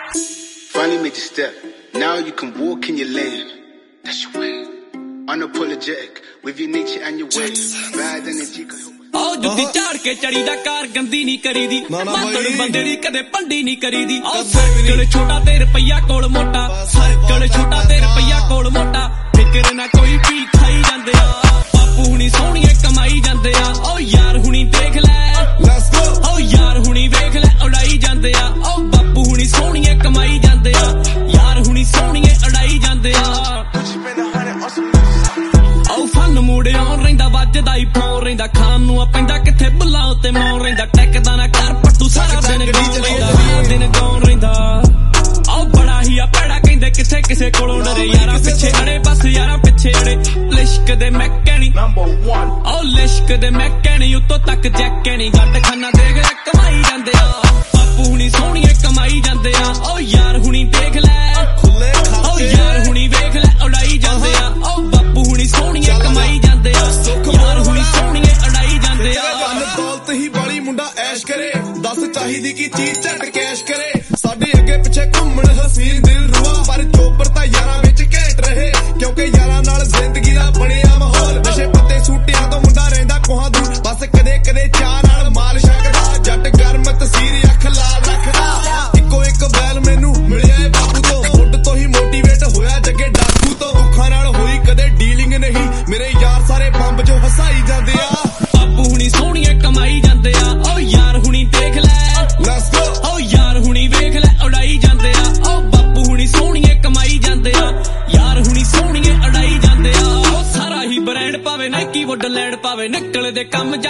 Finally made your step. Now you can walk in your lane. That's your way. Unapologetic with your nature and your ways. Bad energy. ਆਓ ਜੁੱਤੀ ਝਾੜ ਕੇ ਚੜੀ ਦਾ ਕਾਰ ਗੰਦੀ ਨਹੀਂ ਕਰੀਦੀ ਮਾਤੜ ਬੰਦੇ ਦੀ ਕਦੇ ਭੰਡੀ ਨਹੀਂ ਕਰੀਦੀ ਆਓ ਸਰਕਲ ਛੋਟਾ ਤੇ ਰੁਪਈਆ ਕੋਲ ਮੋਟਾ ਸਰਕਲ ਛੋਟਾ ਤੇ ਰੁਪਈਆ ਕੋਲ ਮੋਟਾ ਫਿਕਰ ਨਾ ਕੋਈ ਵੀ ਖਾਈ ਜਾਂਦੇ ਆ ਬਾਪੂ ਹੁਣੀ ਸੋਹਣੀਏ ਕਮਾਈ ਜਾਂਦੇ ਆ ਓ ਯਾਰ ਹੁਣੀ ਦੇਖ ਲੈ ਓ ਯਾਰ ਹੁਣੀ ਵੇਖ ਲੈ ਉਡਾਈ ਜਾਂਦੇ ਆ ਓ ਬਾਪੂ ਹੁਣੀ ਸੋਹਣੀਏ ਕਮਾਈ ਜਾਂਦੇ ਆ ਯਾਰ ਹੁਣੀ ਸੋਹਣੀਏ ਉਡਾਈ ਜਾਂਦੇ ਆ ਆਓ ਫਨ ਮੂੜੇ ਆਉਣ ਰਹਿੰਦਾ ਵੱਜਦਾ ਹੀ ਫੋਨ ਰਹਿੰਦਾ ਖਾਣ ਨੂੰ ਪੈਂਦਾ ਕਿੱਥੇ ਬੁੱਲਾਂ ਉੱਤੇ ਮੌਨ ਰਹਿੰਦਾ ਟੈਕਦਾ ਨਾ ਕਰ ਪੱਟੂ ਸਾਰਾ ਦਿਨ ਗਾਉਣ ਰਹਿੰਦਾ ਆਓ ਬੜਾ ਹੀ ਆ ਭੈੜਾ ਕਹਿੰਦੇ ਕਿੱਥੇ ਕਿਸੇ ਕੋਲੋਂ ਡਰੇ ਯਾਰਾਂ ਪਿੱਛੇ ਅੜੇ ਬਸ ਯਾਰਾਂ ਪਿੱਛੇ ਅੜੇ ਲਿਸ਼ਕ ਦੇ ਮੈਂ ਕਹਿਣੀ ਆਓ ਲਿਸ਼ਕ ਦੇ ਮੈਂ ਕਹਿਣੀ ਉੱਤੋਂ ਤੱਕ ਜੈਕਣੀ ਗੱਡ ਖਾਨਾ ਦੇਖ ਲੈ ਕਮਾਈ ਜਾਂਦੇ ਆ ਬਾਪੂ ਹੁਣੀ ਸੋਹਣੀਏ ਕਮਾਈ ਜਾਂਦੇ ਆ ਓ ਯਾਰ ਹੁਣੀ ਦੇਖ ਲੈ ਓ ਯਾਰ ਹੁਣੀ ਵੇਖ ਲੈ ਉਡਾਈ ਜਾਂਦੇ ਆ ਓ ਬਾਪੂ ਹੁਣੀ ਸੋਹਣੀਏ ਕਮਾਈ ਜਾਂਦੇ ਆ ਯਾਰ ਹੁਣੀ ਸੋਹਣੀਏ ਉਡਾਈ ਜਾਂਦੇ ਆ ਦੌਲਤ ਹੀ ਵਾਲੀ ਮੁੰਡਾ ਐਸ਼ ਕਰੇ ਦੱਸ ਚਾਹੀਦੀ ਕੀ ਚੀਜ਼ ਝੱਟ ਕੈਸ਼ ਕਰੇ ਸਾਡੇ ਅੱਗੇ ਪਿੱਛੇ ਘੁੰਮਣ ਹਸੀਨ ਦਿਲ ਰੁਆ ਪਰ ਚੋਬਰ ਤਾਂ ਯਾਰਾਂ ਵਿੱਚ ਘੈਂਟ ਰਹੇ ਕਿਉਂਕਿ ਯਾਰਾਂ ਨਾਲ ਜ਼ਿੰਦਗੀ ਦਾ ਬਣਿਆ ਮਾਹੌਲ ਨਸ਼ੇ ਪੱਤੇ ਸੂਟਿਆਂ ਤੋਂ ਮੁੰਡਾ ਰਹਿੰਦਾ ਕੋਹਾਂ ਦੂਰ ਬਸ ਕਦੇ ਕਦੇ ਚਾਹ ਨਾਲ ਮਾਲ ਛਕਦਾ ਜੱਟ ਗਰਮ ਤਸੀਰ ਅੱਖ ਲਾਲ ਰੱਖਦਾ ਇੱਕੋ ਇੱਕ ਬੈਲ ਮੈਨੂੰ ਮਿਲਿਆ ਏ ਬਾਪੂ ਤੋਂ ਮੁੱਢ ਤੋਂ ਹੀ ਮੋਟੀਵੇਟ ਹੋਇਆ ਜੱਗੇ ਡਾਕੂ ਤੋਂ ਔਖਾਂ ਨਾਲ ਹੋਈ ਕਦੇ ਡੀਲਿੰਗ ਨਹੀਂ ਮੇਰੇ ਯਾਰ ਸਾਰੇ ਬੰਬ ਚੋਂ ਹਸਾਈ ਜਾਂਦੇ ਆ ਬਾਪੂ ਹੁਣੀ ਸੋਹਣੀਏ ਕਮਾਈ ਜਾਂਦੇ ਆ ਓ ਯਾਰ ਹੁਣੀ ਦੇਖ ਲੈ ਓ ਯਾਰ ਹੁਣੀ ਵੇਖ ਲੈ ਉਡਾਈ ਜਾਂਦੇ ਆ ਓ ਬਾਪੂ ਹੁਣੀ ਸੋਹਣੀਏ ਕਮਾਈ ਜਾਂਦੇ ਆ ਯਾਰ ਹੁਣੀ ਸੋਹਣੀਏ ਉਡਾਈ ਜਾਂਦੇ ਆ ਓ ਸਾਰਾ ਹੀ ਬ੍ਰਾਂਡ ਪਾਵੇ ਨਾਈਕੀ ਵੁੱਡ ਲੈਂਡ ਪਾਵੇ ਨਿਕਲਦੇ ਕੰਮ